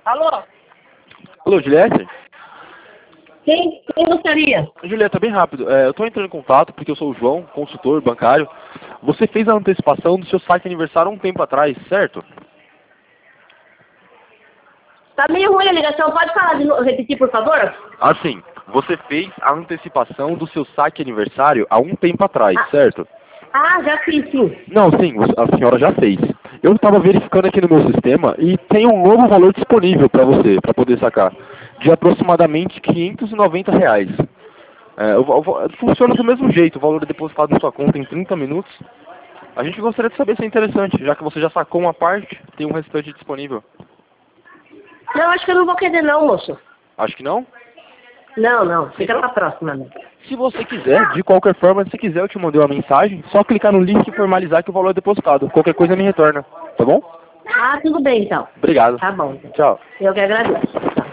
Alô? Alô, Juliette? Quem gostaria? Juliette, bem rápido. Eu estou entrando em contato porque eu sou o João, consultor bancário. Você fez a antecipação do seu saque aniversário há um tempo atrás, certo? Tá meio ruim a ligação, pode falar de novo, repetir, por favor? Assim, você fez a antecipação do seu saque aniversário há um tempo atrás, certo? Já fiz, sim. Não, sim, a senhora já fez. Eu estava verificando aqui no meu sistema e tem um novo valor disponível para você, para poder sacar, de aproximadamente R$ 590. Funciona do mesmo jeito, o valor é depositado na sua conta em 30 minutos. A gente gostaria de saber se é interessante, já que você já sacou uma parte, tem um restante disponível. Não, acho que eu não vou querer não, moço. Acho que não? Não, fica pra próxima, né? Se você quiser, de qualquer forma, se quiser eu te mandei uma mensagem, só clicar no link e formalizar que o valor é depositado. Qualquer coisa me retorna, tá bom? Tudo bem então. Obrigado. Tá bom. Então. Tchau. Eu que agradeço.